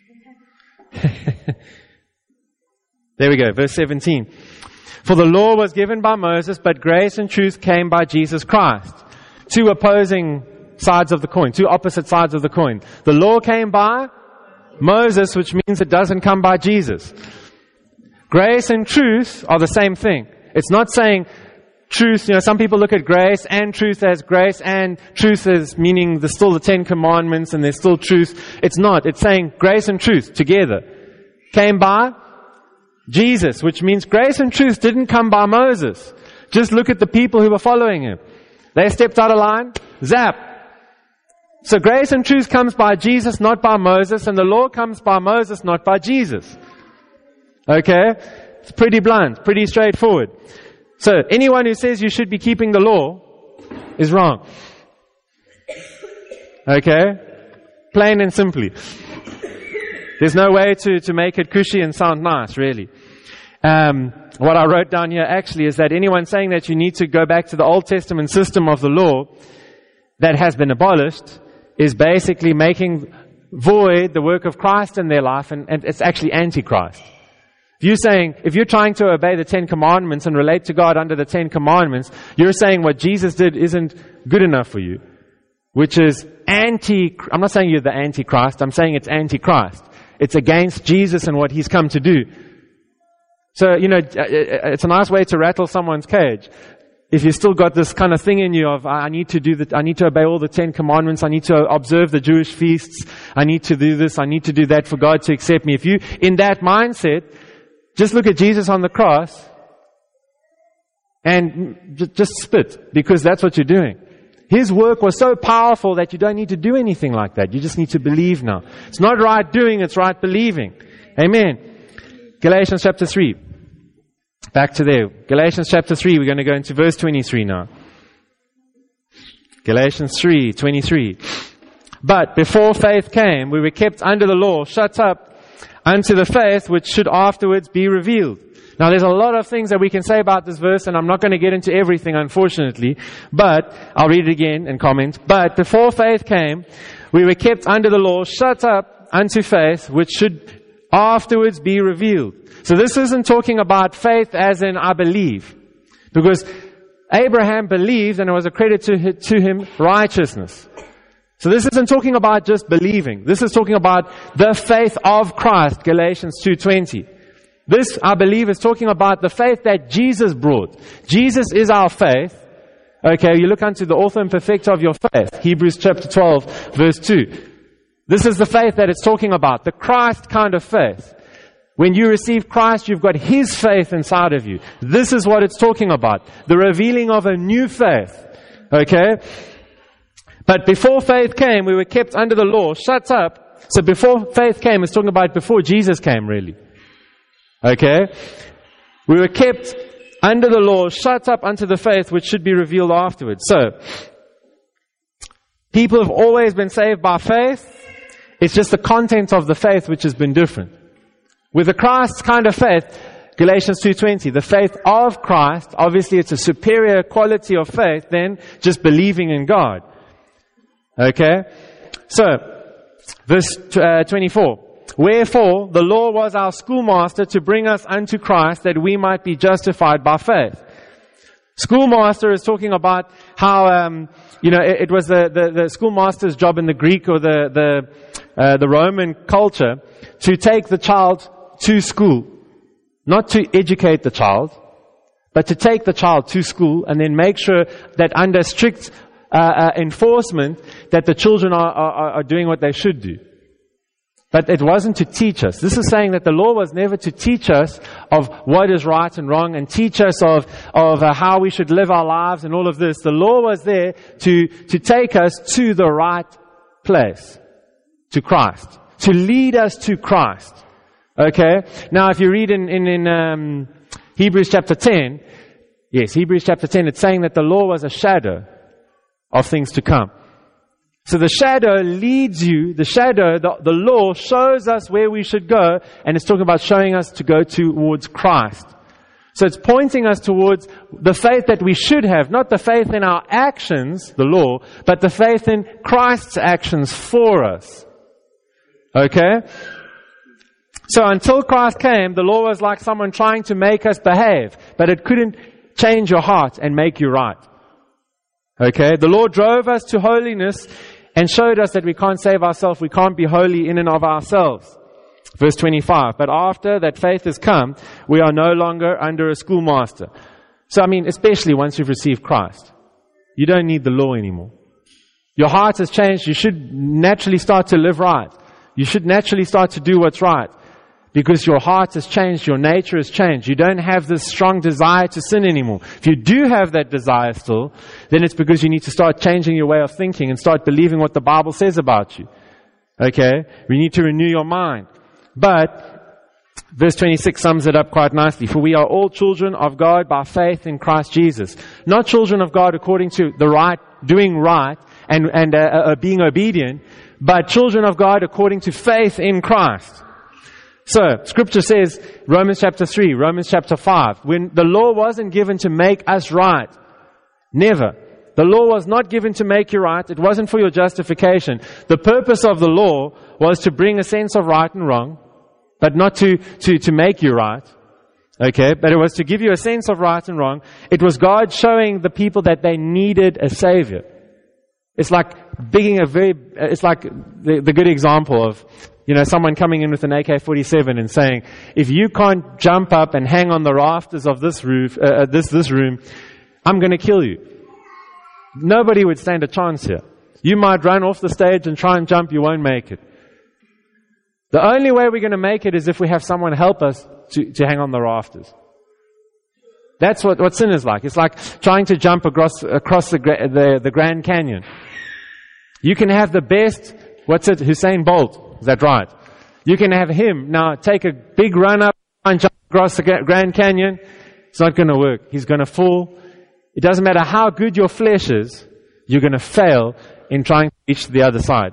There we go, verse 17. For the law was given by Moses, but grace and truth came by Jesus Christ. Two opposing sides of the coin, two opposite sides of the coin. The law came by Moses, which means it doesn't come by Jesus. Grace and truth are the same thing. It's not saying truth, some people look at grace and truth as grace and truth as meaning there's still the 10 Commandments and there's still truth. It's not. It's saying grace and truth together came by Jesus, which means grace and truth didn't come by Moses. Just look at the people who were following him. They stepped out of line, zap. So grace and truth comes by Jesus, not by Moses, and the law comes by Moses, not by Jesus. Okay? It's pretty blunt, pretty straightforward. So anyone who says you should be keeping the law is wrong. Okay? Plain and simply. There's no way to make it cushy and sound nice, really. What I wrote down here actually is that anyone saying that you need to go back to the Old Testament system of the law that has been abolished is basically making void the work of Christ in their life, and it's actually anti-Christ. If you're trying to obey the 10 Commandments and relate to God under the 10 Commandments, you're saying what Jesus did isn't good enough for you, which is I'm not saying you're the anti-Christ, I'm saying it's anti-Christ. It's against Jesus and what He's come to do. So, it's a nice way to rattle someone's cage. If you've still got this kind of thing in you of, I need to obey all the 10 Commandments, I need to observe the Jewish feasts, I need to do this, I need to do that for God to accept me. If you, in that mindset, just look at Jesus on the cross and just spit, because that's what you're doing. His work was so powerful that you don't need to do anything like that. You just need to believe now. It's not right doing, it's right believing. Amen. Galatians chapter 3. Back to there. Galatians chapter 3, we're going to go into verse 23 now. Galatians 3:23. But before faith came, we were kept under the law, shut up unto the faith which should afterwards be revealed. Now there's a lot of things that we can say about this verse, and I'm not going to get into everything, unfortunately, but I'll read it again and comment. But before faith came, we were kept under the law, shut up unto faith which should afterwards be revealed. So this isn't talking about faith as in I believe, because Abraham believed and it was accredited to him righteousness. So this isn't talking about just believing. This is talking about the faith of Christ, Galatians 2:20. This, I believe, is talking about the faith that Jesus brought. Jesus is our faith. Okay, you look unto the author and perfecter of your faith, Hebrews chapter 12, verse 2. This is the faith that it's talking about, the Christ kind of faith. When you receive Christ, you've got His faith inside of you. This is what it's talking about, the revealing of a new faith. Okay? But before faith came, we were kept under the law, shut up. So before faith came, it's talking about before Jesus came, really. Okay? We were kept under the law, shut up unto the faith which should be revealed afterwards. So, people have always been saved by faith. It's just the content of the faith which has been different. With the Christ kind of faith, Galatians 2:20, the faith of Christ, obviously it's a superior quality of faith than just believing in God. Okay? So, verse 24. Wherefore, the law was our schoolmaster to bring us unto Christ, that we might be justified by faith. Schoolmaster is talking about how, it was the schoolmaster's job in the Greek or the Roman culture to take the child to school. Not to educate the child, but to take the child to school and then make sure that under strict enforcement that the children are doing what they should do. But it wasn't to teach us. This is saying that the law was never to teach us of what is right and wrong and teach us of how we should live our lives and all of this. The law was there to take us to the right place, to Christ, to lead us to Christ. Okay? Now if you read in Hebrews chapter 10, Hebrews chapter 10, it's saying that the law was a shadow of things to come. So the shadow leads you, the law shows us where we should go, and it's talking about showing us to go towards Christ. So it's pointing us towards the faith that we should have, not the faith in our actions, the law, but the faith in Christ's actions for us. Okay? So until Christ came, the law was like someone trying to make us behave, but it couldn't change your heart and make you right. Okay? The law drove us to holiness and showed us that we can't save ourselves, we can't be holy in and of ourselves. Verse 25, but after that faith has come, we are no longer under a schoolmaster. So especially once you've received Christ, you don't need the law anymore. Your heart has changed, you should naturally start to live right. You should naturally start to do what's right. Because your heart has changed, your nature has changed. You don't have this strong desire to sin anymore. If you do have that desire still, then it's because you need to start changing your way of thinking and start believing what the Bible says about you. Okay? We need to renew your mind. But, verse 26 sums it up quite nicely. For we are all children of God by faith in Christ Jesus. Not children of God according to the right, doing right, and being obedient, but children of God according to faith in Christ. So, Scripture says, Romans chapter 3, Romans chapter 5, when the law wasn't given to make us right. Never. The law was not given to make you right. It wasn't for your justification. The purpose of the law was to bring a sense of right and wrong, but not to make you right. Okay? But it was to give you a sense of right and wrong. It was God showing the people that they needed a Savior. It's like it's like the good example of, someone coming in with an AK-47 and saying, if you can't jump up and hang on the rafters of this roof, this room, I'm going to kill you. Nobody would stand a chance here. You might run off the stage and try and jump, you won't make it. The only way we're going to make it is if we have someone help us to hang on the rafters. That's what sin is like. It's like trying to jump across the Grand Canyon. You can have the best, Usain Bolt. Is that right? You can have him now take a big run up and jump across the Grand Canyon. It's not going to work. He's going to fall. It doesn't matter how good your flesh is, you're going to fail in trying to reach the other side.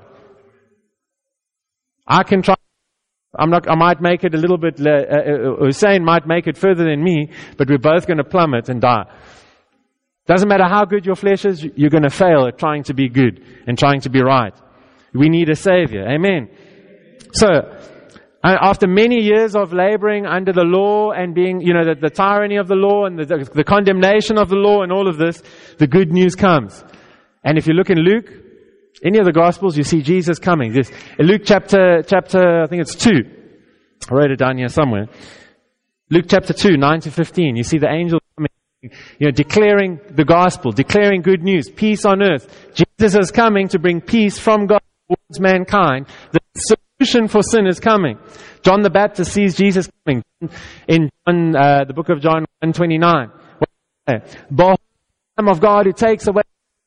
I can try. I might make it a little bit, Hussein might make it further than me, but we're both going to plummet and die. Doesn't matter how good your flesh is, you're going to fail at trying to be good and trying to be right. We need a Savior. Amen. So, after many years of laboring under the law and being, the tyranny of the law and the condemnation of the law and all of this, the good news comes. And if you look in Luke, any of the Gospels, you see Jesus coming. In Luke chapter, I think it's 2. I wrote it down here somewhere. Luke chapter 2, 9 to 15. You see the angel coming, declaring the gospel, declaring good news, peace on earth. Jesus is coming to bring peace from God towards mankind. The solution for sin is coming. John the Baptist sees Jesus coming. In John, the book of John 1:29. Behold, the Lamb of God who takes away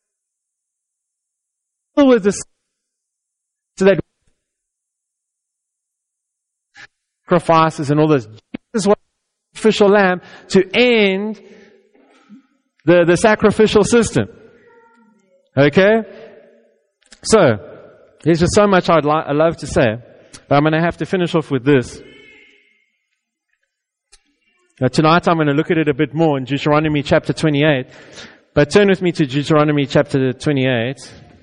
with the so that sacrifices and all this. Jesus was the sacrificial lamb to end the sacrificial system. Okay? So, there's just so much I'd love to say, but I'm going to have to finish off with this. Now, tonight I'm going to look at it a bit more in Deuteronomy chapter 28. But turn with me to Deuteronomy chapter 28.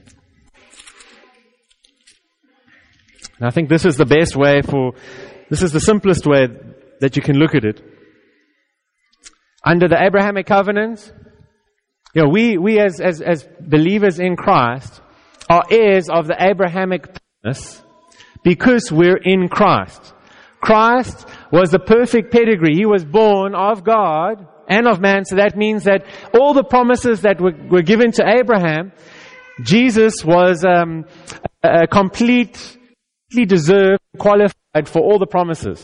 And I think this is the best way this is the simplest way that you can look at it. Under the Abrahamic covenant, we as believers in Christ are heirs of the Abrahamic promise because we're in Christ. Christ was the perfect pedigree. He was born of God and of man. So that means that all the promises that were given to Abraham, Jesus was completely deserved, qualified for all the promises.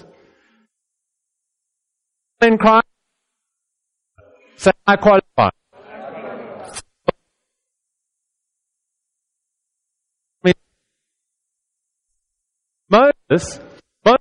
In Christ, say, I qualify. Moses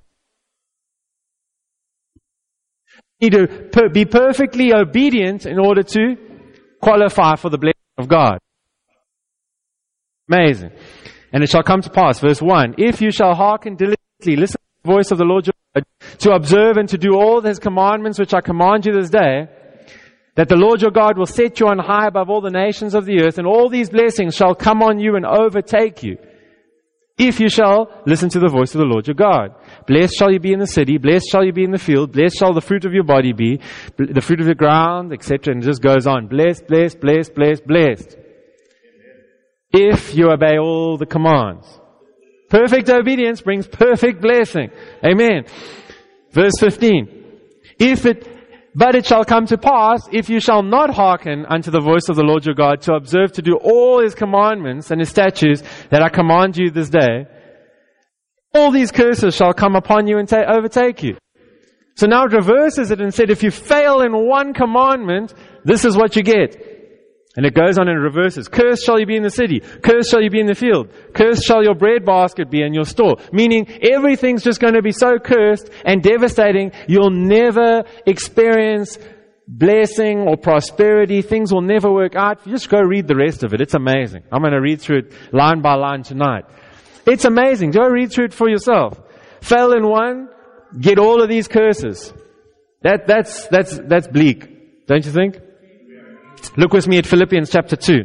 need to be perfectly obedient in order to qualify for the blessing of God. Amazing. And it shall come to pass, verse 1, if you shall hearken diligently, listen to the voice of the Lord your God, to observe and to do all His commandments which I command you this day, that the Lord your God will set you on high above all the nations of the earth, and all these blessings shall come on you and overtake you. if you shall listen to the voice of the Lord your God. Blessed shall you be in the city, blessed shall you be in the field, blessed shall the fruit of your body be, the fruit of your ground, etc. And it just goes on. Blessed, blessed, blessed, blessed, blessed. If you obey all the commands. Perfect obedience brings perfect blessing. Amen. Verse 15. But it shall come to pass, if you shall not hearken unto the voice of the Lord your God, to observe to do all His commandments and His statutes that I command you this day, all these curses shall come upon you and overtake you. So now it reverses it and said, if you fail in one commandment, this is what you get. And it goes on and reverses. Cursed shall you be in the city. Cursed shall you be in the field. Cursed shall your bread basket be in your store. Meaning everything's just going to be so cursed and devastating, you'll never experience blessing or prosperity. Things will never work out. You just go read the rest of it. It's amazing. I'm going to read through it line by line tonight. It's amazing. Go read through it for yourself. Fail in one, get all of these curses. That's bleak. Don't you think? Look with me at Philippians chapter 2.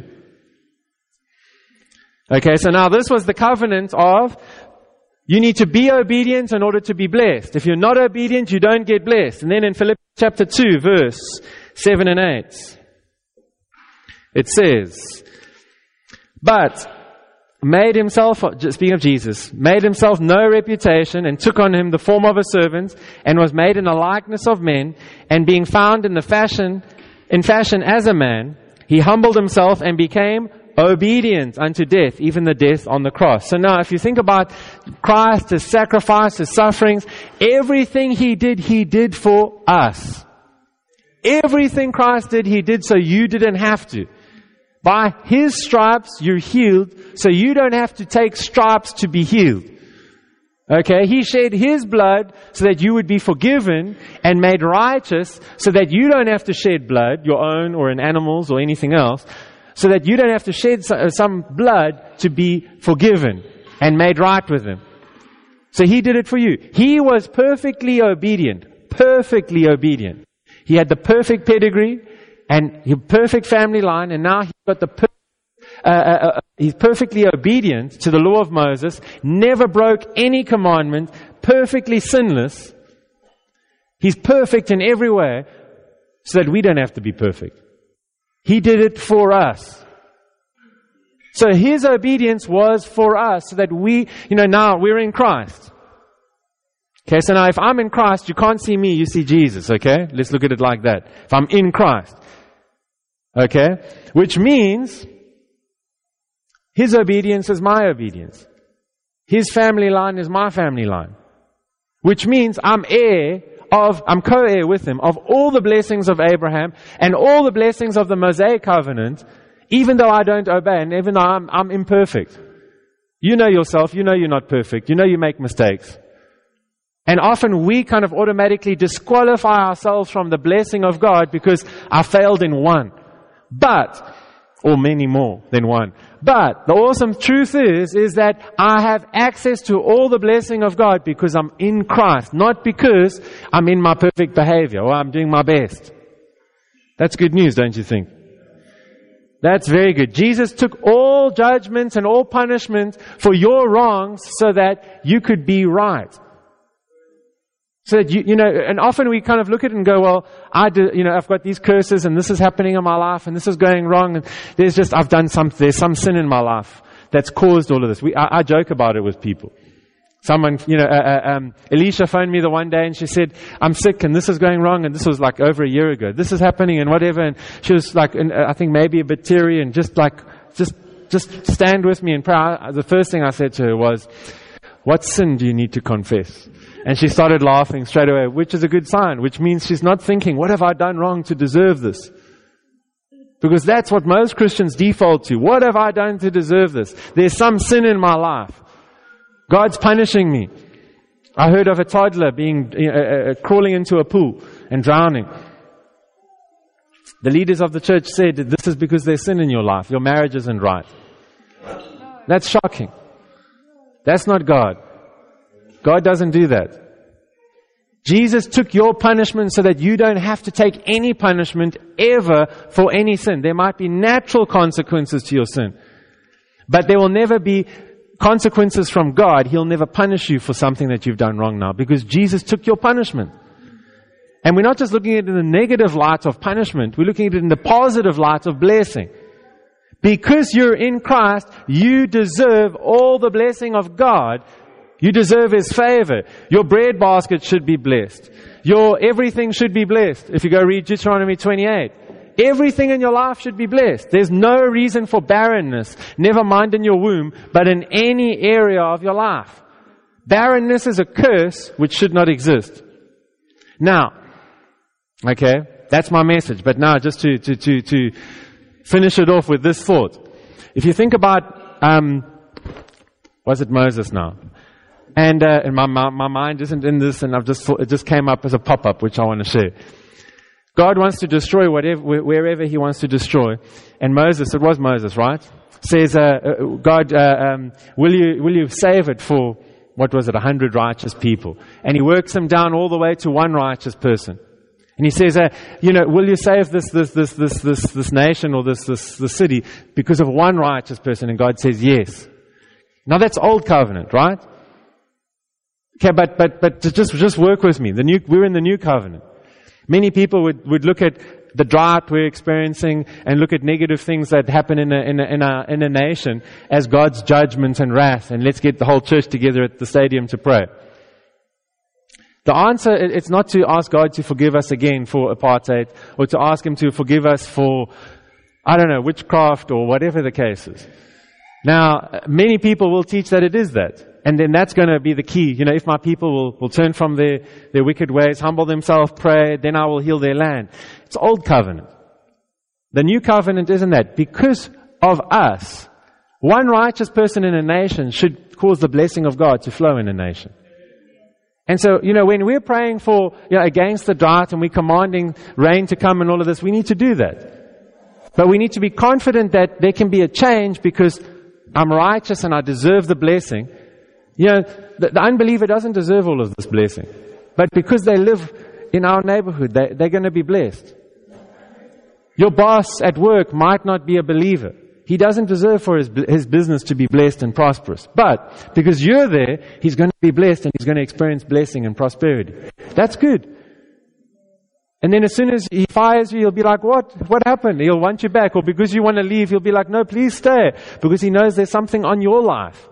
Okay, so now this was the covenant of you need to be obedient in order to be blessed. If you're not obedient, you don't get blessed. And then in Philippians chapter 2, verse 7 and 8, it says, but made himself, speaking of Jesus, made himself no reputation and took on him the form of a servant and was made in the likeness of men, and being found in fashion as a man, he humbled himself and became obedient unto death, even the death on the cross. So now if you think about Christ, His sacrifice, His sufferings, everything He did for us. Everything Christ did, He did so you didn't have to. By His stripes you're healed, so you don't have to take stripes to be healed. Okay, He shed His blood so that you would be forgiven and made righteous, so that you don't have to shed blood, your own or an animal's or anything else, so that you don't have to shed some blood to be forgiven and made right with Him. So He did it for you. He was perfectly obedient. Perfectly obedient. He had the perfect pedigree and the perfect family line, and now He's got the He's perfectly obedient to the law of Moses, never broke any commandment, perfectly sinless. He's perfect in every way, so that we don't have to be perfect. He did it for us. So His obedience was for us, so that we, now we're in Christ. Okay, so now if I'm in Christ, you can't see me, you see Jesus, okay? Let's look at it like that. If I'm in Christ. Okay? Which means His obedience is my obedience. His family line is my family line. Which means I'm co-heir with Him of all the blessings of Abraham and all the blessings of the Mosaic covenant, even though I don't obey and even though I'm imperfect. You know yourself, you know you're not perfect, you know you make mistakes. And often we kind of automatically disqualify ourselves from the blessing of God because I failed in one. Or many more than one. But the awesome truth is that I have access to all the blessing of God because I'm in Christ, not because I'm in my perfect behavior or I'm doing my best. That's good news, don't you think? That's very good. Jesus took all judgments and all punishment for your wrongs so that you could be right. So that and often we kind of look at it and go, well, I've got these curses and this is happening in my life and this is going wrong and there's some sin in my life that's caused all of this. I joke about it with people. Someone, Alicia phoned me the one day and she said, I'm sick and this is going wrong, and this was like over a year ago. This is happening and whatever, and she was like, I think maybe a bit teary and just stand with me in prayer. The first thing I said to her was, what sin do you need to confess? And she started laughing straight away, which is a good sign, which means she's not thinking, what have I done wrong to deserve this? Because that's what most Christians default to. What have I done to deserve this? There's some sin in my life. God's punishing me. I heard of a toddler being crawling into a pool and drowning. The leaders of the church said, this is because there's sin in your life. Your marriage isn't right. That's shocking. That's not God. God doesn't do that. Jesus took your punishment so that you don't have to take any punishment ever for any sin. There might be natural consequences to your sin, but there will never be consequences from God, He'll never punish you for something that you've done wrong now, because Jesus took your punishment. And we're not just looking at it in the negative light of punishment, we're looking at it in the positive light of blessing. Because you're in Christ, you deserve all the blessing of God. You deserve His favor. Your bread basket should be blessed. Your everything should be blessed. If you go read Deuteronomy 28, everything in your life should be blessed. There's no reason for barrenness, never mind in your womb, but in any area of your life. Barrenness is a curse which should not exist. Now, okay, that's my message. But now, just to finish it off with this thought. If you think about, was it Moses now? And my mind isn't in this, and it just came up as a pop-up, which I want to share. God wants to destroy wherever He wants to destroy. And Moses, it was Moses, right? Says, God, will you save it for, what was it, 100 righteous people? And He works them down all the way to one righteous person. And He says, will you save this nation or this city because of one righteous person? And God says, yes. Now that's old covenant, right? Okay, but just work with me. We're in the new covenant. Many people would look at the drought we're experiencing and look at negative things that happen in a nation as God's judgment and wrath. And let's get the whole church together at the stadium to pray. The answer, it's not to ask God to forgive us again for apartheid, or to ask Him to forgive us for, I don't know, witchcraft or whatever the case is. Now, many people will teach that it is that. And then that's going to be the key. If my people will turn from their wicked ways, humble themselves, pray, then I will heal their land. It's old covenant. The new covenant isn't that. Because of us, one righteous person in a nation should cause the blessing of God to flow in a nation. And so, when we're praying for, against the drought and we're commanding rain to come and all of this, we need to do that. But we need to be confident that there can be a change because I'm righteous and I deserve the blessing. The unbeliever doesn't deserve all of this blessing. But because they live in our neighborhood, they're going to be blessed. Your boss at work might not be a believer. He doesn't deserve for his business to be blessed and prosperous. But because you're there, he's going to be blessed and he's going to experience blessing and prosperity. That's good. And then as soon as he fires you, he'll be like, what happened? He'll want you back. Or because you want to leave, he'll be like, no, please stay. Because he knows there's something on your life.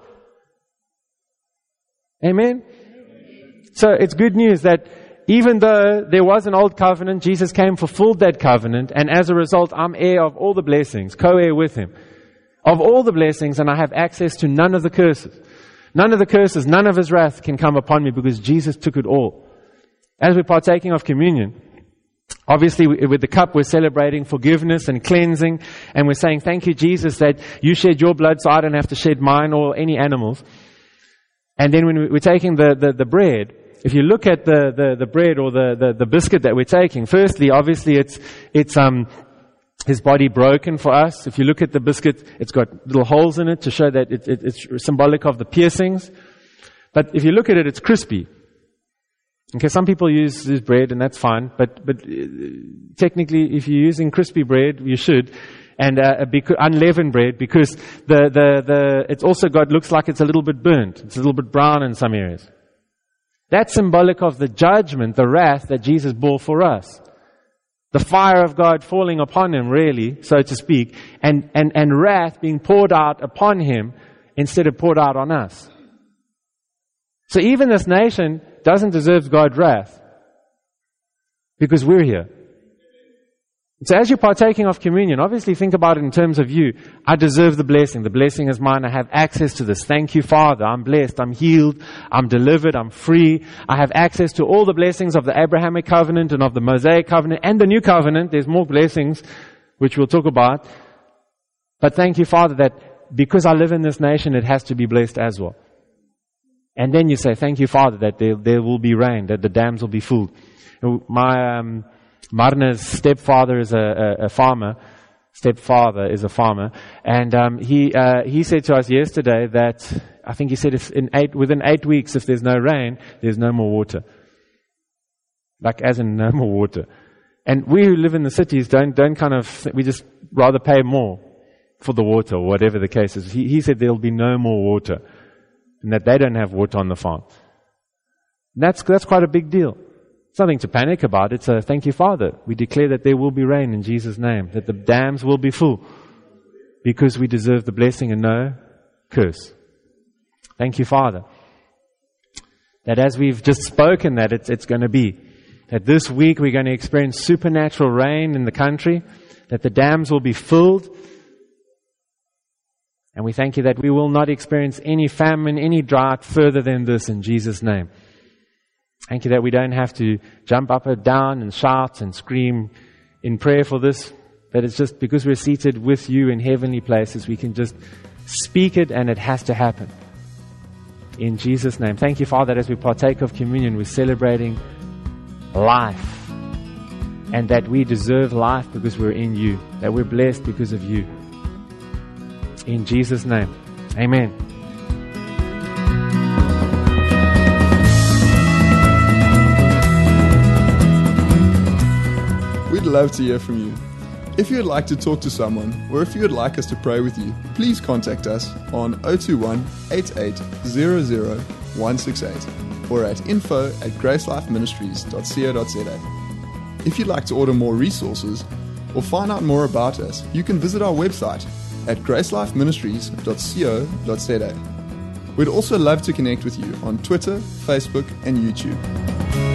Amen? So it's good news that even though there was an old covenant, Jesus came, fulfilled that covenant, and as a result, I'm heir of all the blessings, co-heir with Him, of all the blessings, and I have access to none of the curses. None of the curses, none of His wrath can come upon me because Jesus took it all. As we're partaking of communion, obviously with the cup we're celebrating forgiveness and cleansing, and we're saying, thank you, Jesus, that you shed your blood so I don't have to shed mine or any animals. And then when we're taking the bread, if you look at the bread or the biscuit that we're taking, firstly, obviously it's His body broken for us. If you look at the biscuit, it's got little holes in it to show that it's symbolic of the piercings. But if you look at it, it's crispy. Okay, some people use bread and that's fine, but technically if you're using crispy bread, you should. And unleavened bread, because it's also looks like it's a little bit burnt. It's a little bit brown in some areas. That's symbolic of the judgment, the wrath that Jesus bore for us. The fire of God falling upon Him, really, so to speak, and wrath being poured out upon Him instead of poured out on us. So even this nation doesn't deserve God's wrath because we're here. So as you're partaking of communion, obviously think about it in terms of you. I deserve the blessing. The blessing is mine. I have access to this. Thank you, Father. I'm blessed. I'm healed. I'm delivered. I'm free. I have access to all the blessings of the Abrahamic covenant and of the Mosaic covenant and the new covenant. There's more blessings, which we'll talk about. But thank you, Father, that because I live in this nation, it has to be blessed as well. And then you say, thank you, Father, that there will be rain, that the dams will be full. Marna's stepfather is a farmer. Stepfather is a farmer. And he said to us yesterday that, I think he said within 8 weeks, if there's no rain, there's no more water. Like as in no more water. And we who live in the cities we just rather pay more for the water, or whatever the case is. He said there'll be no more water, and that they don't have water on the farm. That's quite a big deal. It's nothing to panic about. It's a thank you, Father. We declare that there will be rain in Jesus' name, that the dams will be full, because we deserve the blessing and no curse. Thank you, Father. That as we've just spoken that it's going to be, that this week we're going to experience supernatural rain in the country, that the dams will be filled. And we thank you that we will not experience any famine, any drought further than this in Jesus' name. Thank you that we don't have to jump up and down and shout and scream in prayer for this, but it's just because we're seated with you in heavenly places, we can just speak it and it has to happen. In Jesus' name. Thank you, Father, that as we partake of communion, we're celebrating life, and that we deserve life because we're in you, that we're blessed because of you. In Jesus' name. Amen. We'd love to hear from you. If you would like to talk to someone, or if you would like us to pray with you, please contact us on 021 8800 168 or at info@gracelifeministries.co.za. If you'd like to order more resources or find out more about us, you can visit our website at gracelifeministries.co.za. We'd also love to connect with you on Twitter, Facebook, and YouTube.